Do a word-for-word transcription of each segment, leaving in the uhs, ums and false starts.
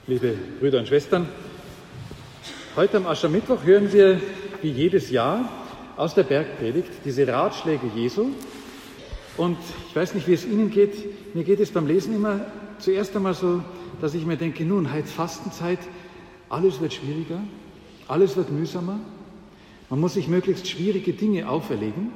Liebe Brüder und Schwestern, heute am Aschermittwoch hören wir, wie jedes Jahr, aus der Bergpredigt diese Ratschläge Jesu. Und ich weiß nicht, wie es Ihnen geht, mir geht es beim Lesen immer zuerst einmal so, dass ich mir denke, nun, heute Fastenzeit, alles wird schwieriger, alles wird mühsamer, man muss sich möglichst schwierige Dinge auferlegen.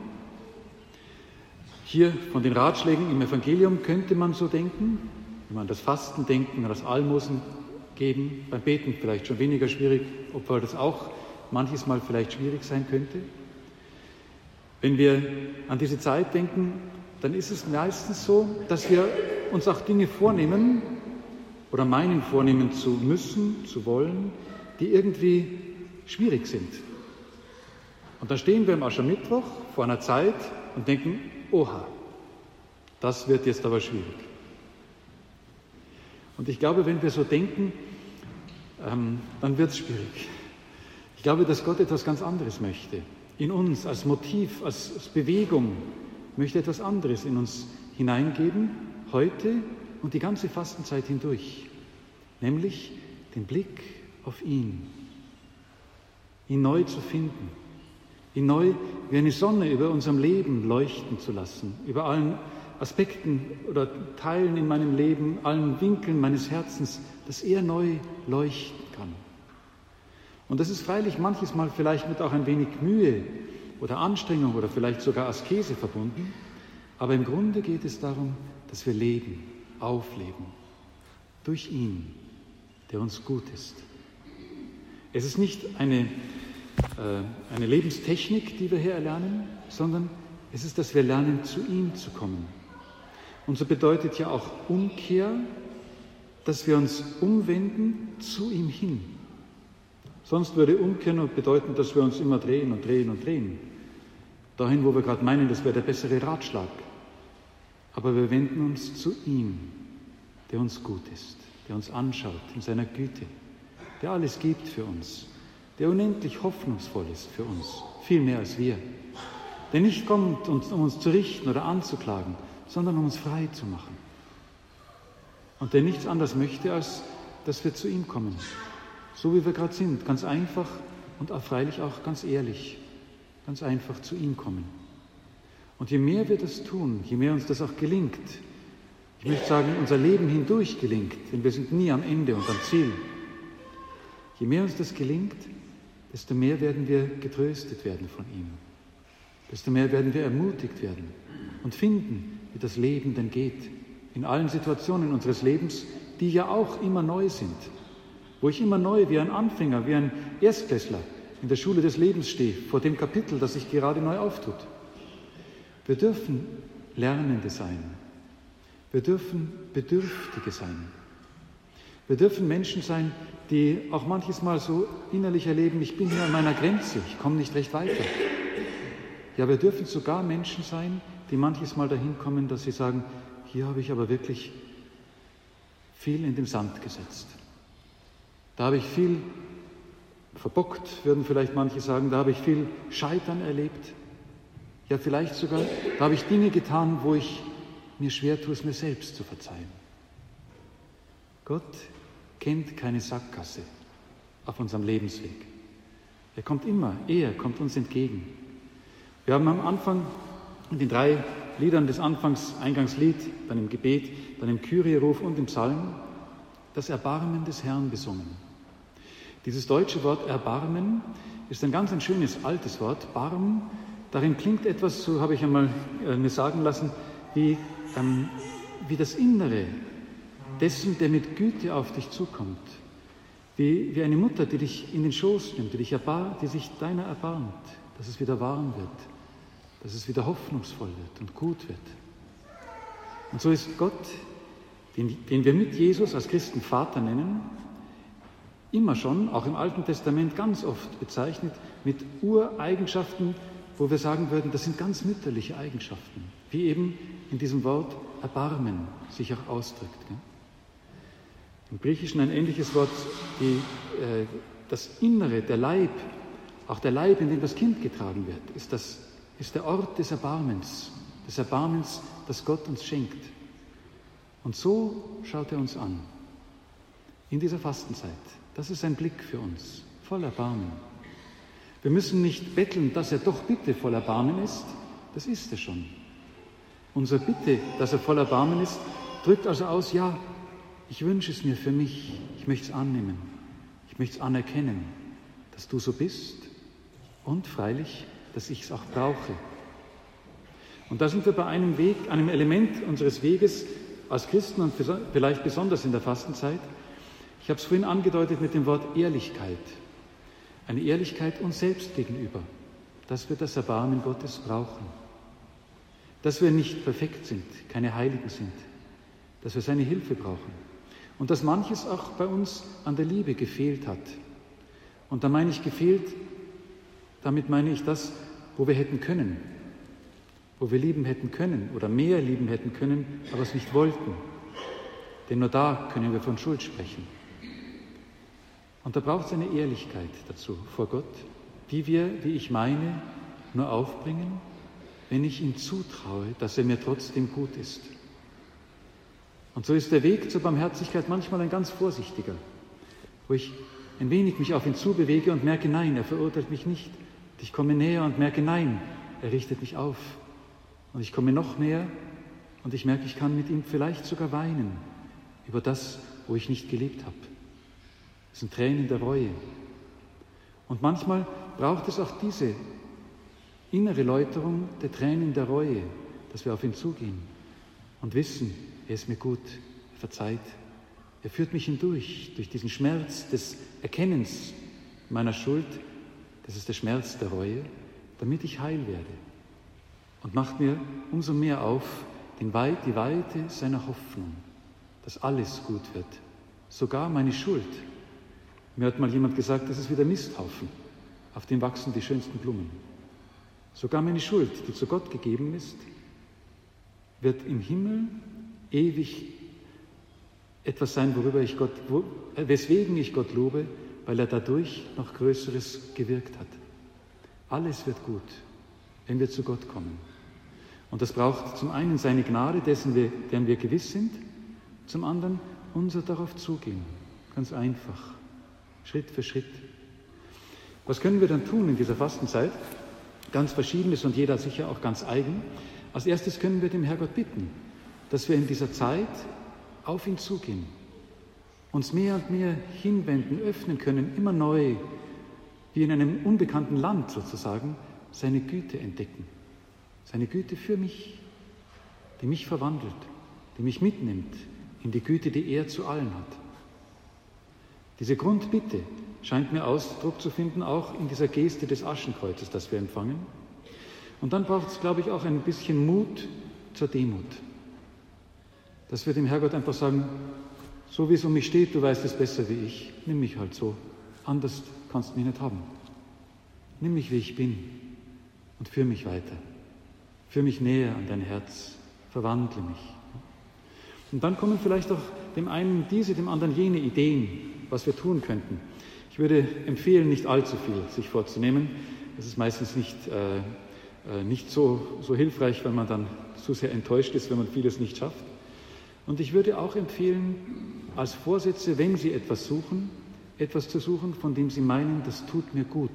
Hier von den Ratschlägen im Evangelium könnte man so denken, wenn man das Fasten denken, das Almosen geben, beim Beten vielleicht schon weniger schwierig, obwohl das auch manches Mal vielleicht schwierig sein könnte. Wenn wir an diese Zeit denken, dann ist es meistens so, dass wir uns auch Dinge vornehmen oder meinen vornehmen zu müssen, zu wollen, die irgendwie schwierig sind. Und dann stehen wir am Aschermittwoch vor einer Zeit und denken, oha, das wird jetzt aber schwierig. Und ich glaube, wenn wir so denken, ähm, dann wird es schwierig. Ich glaube, dass Gott etwas ganz anderes möchte. In uns als Motiv, als, als Bewegung möchte etwas anderes in uns hineingeben, heute und die ganze Fastenzeit hindurch. Nämlich den Blick auf ihn. Ihn neu zu finden. Ihn neu wie eine Sonne über unserem Leben leuchten zu lassen. Über allen Aspekten oder Teilen in meinem Leben, allen Winkeln meines Herzens, dass er neu leuchten kann. Und das ist freilich manches Mal vielleicht mit auch ein wenig Mühe oder Anstrengung oder vielleicht sogar Askese verbunden, aber im Grunde geht es darum, dass wir leben, aufleben, durch ihn, der uns gut ist. Es ist nicht eine, äh, eine Lebenstechnik, die wir hier erlernen, sondern es ist, dass wir lernen, zu ihm zu kommen. Und so bedeutet ja auch Umkehr, dass wir uns umwenden zu ihm hin. Sonst würde Umkehr nur bedeuten, dass wir uns immer drehen und drehen und drehen. Dahin, wo wir gerade meinen, das wäre der bessere Ratschlag. Aber wir wenden uns zu ihm, der uns gut ist, der uns anschaut in seiner Güte, der alles gibt für uns, der unendlich hoffnungsvoll ist für uns, viel mehr als wir, der nicht kommt, um uns zu richten oder anzuklagen, sondern um uns frei zu machen. Und der nichts anderes möchte, als dass wir zu ihm kommen, so wie wir gerade sind, ganz einfach und auch freilich auch ganz ehrlich, ganz einfach zu ihm kommen. Und je mehr wir das tun, je mehr uns das auch gelingt, ich möchte sagen, unser Leben hindurch gelingt, denn wir sind nie am Ende und am Ziel, je mehr uns das gelingt, desto mehr werden wir getröstet werden von ihm, desto mehr werden wir ermutigt werden und finden, wie das Leben denn geht, in allen Situationen unseres Lebens, die ja auch immer neu sind, wo ich immer neu wie ein Anfänger, wie ein Erstklässler in der Schule des Lebens stehe, vor dem Kapitel, das sich gerade neu auftut. Wir dürfen Lernende sein. Wir dürfen Bedürftige sein. Wir dürfen Menschen sein, die auch manches Mal so innerlich erleben, ich bin hier an meiner Grenze, ich komme nicht recht weiter. Ja, wir dürfen sogar Menschen sein, die manches Mal dahin kommen, dass sie sagen, hier habe ich aber wirklich viel in den Sand gesetzt. Da habe ich viel verbockt, würden vielleicht manche sagen, da habe ich viel Scheitern erlebt. Ja, vielleicht sogar, da habe ich Dinge getan, wo ich mir schwer tue, es mir selbst zu verzeihen. Gott kennt keine Sackgasse auf unserem Lebensweg. Er kommt immer, er kommt uns entgegen. Wir haben am Anfang in den drei Liedern des Anfangs, Eingangslied, dann im Gebet, dann im Kyrie-Ruf und im Psalm, das Erbarmen des Herrn besungen. Dieses deutsche Wort Erbarmen ist ein ganz ein schönes altes Wort, Barm. Darin klingt etwas, so habe ich einmal äh, mir sagen lassen, wie, ähm, wie das Innere dessen, der mit Güte auf dich zukommt. Wie, wie eine Mutter, die dich in den Schoß nimmt, die, dich erbar, die sich deiner erbarmt, dass es wieder warm wird, dass es wieder hoffnungsvoll wird und gut wird. Und so ist Gott, den, den wir mit Jesus als Christen Vater nennen, immer schon, auch im Alten Testament ganz oft bezeichnet, mit Ureigenschaften, wo wir sagen würden, das sind ganz mütterliche Eigenschaften, wie eben in diesem Wort Erbarmen sich auch ausdrückt. Gell? Im Griechischen ein ähnliches Wort, die, äh, das Innere, der Leib, auch der Leib, in dem das Kind getragen wird, ist, das, ist der Ort des Erbarmens, des Erbarmens, das Gott uns schenkt. Und so schaut er uns an. in dieser Fastenzeit. Das ist ein Blick für uns, voller Erbarmen. Wir müssen nicht betteln, dass er doch bitte voller Erbarmen ist. Das ist er schon. Unsere Bitte, dass er voller Erbarmen ist, drückt also aus, ja, ich wünsche es mir für mich. Ich möchte es annehmen. Ich möchte es anerkennen, dass du so bist und freilich, dass ich es auch brauche. Und da sind wir bei einem Weg, einem Element unseres Weges als Christen und vielleicht besonders in der Fastenzeit. Ich habe es vorhin angedeutet mit dem Wort Ehrlichkeit. Eine Ehrlichkeit uns selbst gegenüber, dass wir das Erbarmen Gottes brauchen. Dass wir nicht perfekt sind, keine Heiligen sind, dass wir seine Hilfe brauchen. Und dass manches auch bei uns an der Liebe gefehlt hat. Und da meine ich gefehlt, damit meine ich das, wo wir hätten können, wo wir lieben hätten können oder mehr lieben hätten können, aber es nicht wollten. Denn nur da können wir von Schuld sprechen. Und da braucht es eine Ehrlichkeit dazu vor Gott, die wir, wie ich meine, nur aufbringen, wenn ich ihm zutraue, dass er mir trotzdem gut ist. Und so ist der Weg zur Barmherzigkeit manchmal ein ganz vorsichtiger, wo ich ein wenig mich auf ihn zubewege und merke, nein, er verurteilt mich nicht. Und ich komme näher und merke, nein, er richtet mich auf. Und ich komme noch näher und ich merke, ich kann mit ihm vielleicht sogar weinen über das, wo ich nicht gelebt habe. Das sind Tränen der Reue. Und manchmal braucht es auch diese innere Läuterung der Tränen der Reue, dass wir auf ihn zugehen und wissen, er ist mir gut, er verzeiht. Er führt mich hindurch, durch diesen Schmerz des Erkennens meiner Schuld, das ist der Schmerz der Reue, damit ich heil werde. Und macht mir umso mehr auf den Weit, die Weite seiner Hoffnung, dass alles gut wird, sogar meine Schuld. Mir hat mal jemand gesagt, das ist wie der Misthaufen, auf dem wachsen die schönsten Blumen. Sogar meine Schuld, die zu Gott gegeben ist, wird im Himmel ewig etwas sein, worüber ich Gott, wo, weswegen ich Gott lobe, weil er dadurch noch Größeres gewirkt hat. Alles wird gut, wenn wir zu Gott kommen. Und das braucht zum einen seine Gnade, dessen wir, deren wir gewiss sind, zum anderen unser darauf zugehen. Ganz einfach, Schritt für Schritt. Was können wir dann tun in dieser Fastenzeit? Ganz Verschiedenes und jeder sicher auch ganz eigen. Als erstes können wir dem Herrgott bitten, dass wir in dieser Zeit auf ihn zugehen, uns mehr und mehr hinwenden, öffnen können, immer neu, wie in einem unbekannten Land sozusagen, seine Güte entdecken. Seine Güte für mich, die mich verwandelt, die mich mitnimmt in die Güte, die er zu allen hat. Diese Grundbitte scheint mir Ausdruck zu finden, auch in dieser Geste des Aschenkreuzes, das wir empfangen. Und dann braucht es, glaube ich, auch ein bisschen Mut zur Demut. Dass wir dem Herrgott einfach sagen, so wie es um mich steht, du weißt es besser wie ich, nimm mich halt so, anders kannst du mich nicht haben. Nimm mich, wie ich bin und führ mich weiter. Führ mich näher an dein Herz, verwandle mich. Und dann kommen vielleicht auch dem einen diese, dem anderen jene Ideen, was wir tun könnten. Ich würde empfehlen, nicht allzu viel sich vorzunehmen. Das ist meistens nicht, äh, äh, nicht so, so hilfreich, weil man dann zu sehr enttäuscht ist, wenn man vieles nicht schafft. Und ich würde auch empfehlen, als Vorsätze, wenn Sie etwas suchen, etwas zu suchen, von dem Sie meinen, das tut mir gut.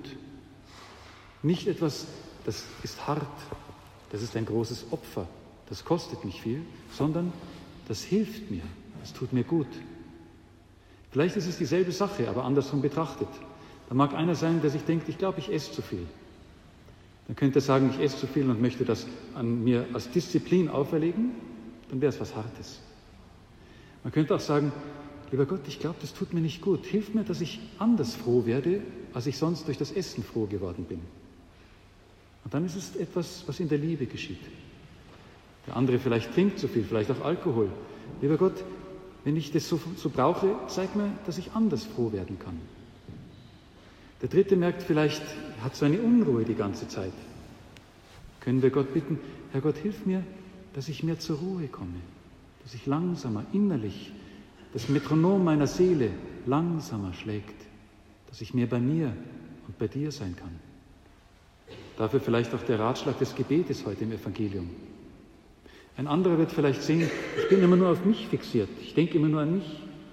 Nicht etwas, das ist hart, das ist ein großes Opfer, das kostet mich viel, sondern das hilft mir, das tut mir gut. Vielleicht ist es dieselbe Sache, aber andersrum betrachtet. Da mag einer sein, der sich denkt, ich glaube, ich esse zu viel. Dann könnte er sagen, ich esse zu viel und möchte das an mir als Disziplin auferlegen, dann wäre es was Hartes. Man könnte auch sagen, lieber Gott, ich glaube, das tut mir nicht gut. Hilf mir, dass ich anders froh werde, als ich sonst durch das Essen froh geworden bin. Und dann ist es etwas, was in der Liebe geschieht. Der andere vielleicht trinkt zu viel, vielleicht auch Alkohol. Lieber Gott, wenn ich das so, so brauche, zeig mir, dass ich anders froh werden kann. Der dritte merkt vielleicht, er hat so eine Unruhe die ganze Zeit. Können wir Gott bitten, Herr Gott, hilf mir, dass ich mehr zur Ruhe komme, dass ich langsamer, innerlich, das Metronom meiner Seele langsamer schlägt, dass ich mehr bei mir und bei dir sein kann. Dafür vielleicht auch der Ratschlag des Gebetes heute im Evangelium. Ein anderer wird vielleicht sehen, ich bin immer nur auf mich fixiert, ich denke immer nur an mich.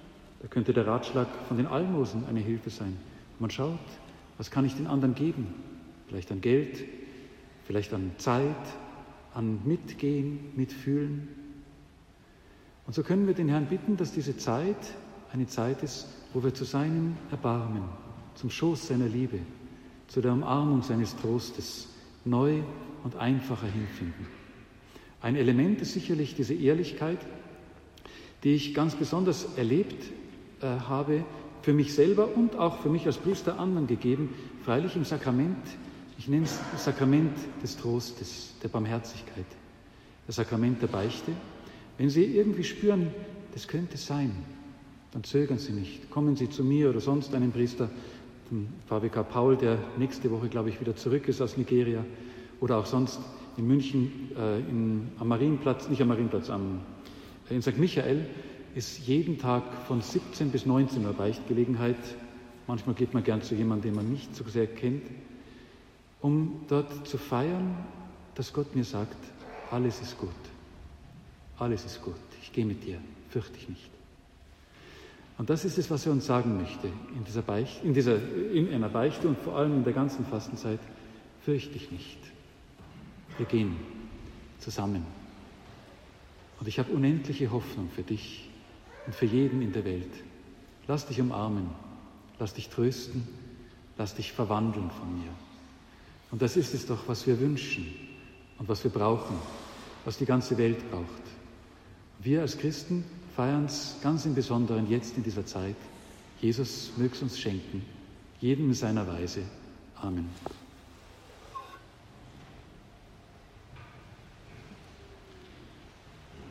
Da könnte der Ratschlag von den Almosen eine Hilfe sein. Man schaut, was kann ich den anderen geben? Vielleicht an Geld, vielleicht an Zeit, an Mitgehen, Mitfühlen. Und so können wir den Herrn bitten, dass diese Zeit eine Zeit ist, wo wir zu seinem Erbarmen, zum Schoß seiner Liebe, zu der Umarmung seines Trostes neu und einfacher hinfinden. Ein Element ist sicherlich diese Ehrlichkeit, die ich ganz besonders erlebt äh, habe, für mich selber und auch für mich als Priester anderen gegeben, freilich im Sakrament, ich nenne es das Sakrament des Trostes, der Barmherzigkeit, das Sakrament der Beichte. Wenn Sie irgendwie spüren, das könnte sein, dann zögern Sie nicht. Kommen Sie zu mir oder sonst einen Priester, den P W K Paul, der nächste Woche, glaube ich, wieder zurück ist aus Nigeria, oder auch sonst in München äh, in, am Marienplatz, nicht am Marienplatz, am, in Sankt Michael ist jeden Tag von siebzehn bis neunzehn Uhr Beichtgelegenheit. Manchmal geht man gern zu jemandem, den man nicht so sehr kennt, um dort zu feiern, dass Gott mir sagt, alles ist gut. Alles ist gut. Ich gehe mit dir. Fürchte dich nicht. Und das ist es, was er uns sagen möchte in dieser Beichte, in dieser, in einer Beichte und vor allem in der ganzen Fastenzeit. Fürchte dich nicht. Wir gehen zusammen. Und ich habe unendliche Hoffnung für dich und für jeden in der Welt. Lass dich umarmen, lass dich trösten, lass dich verwandeln von mir. Und das ist es doch, was wir wünschen und was wir brauchen, was die ganze Welt braucht. Wir als Christen feiern es ganz im Besonderen jetzt in dieser Zeit. Jesus möge es uns schenken, jedem in seiner Weise. Amen.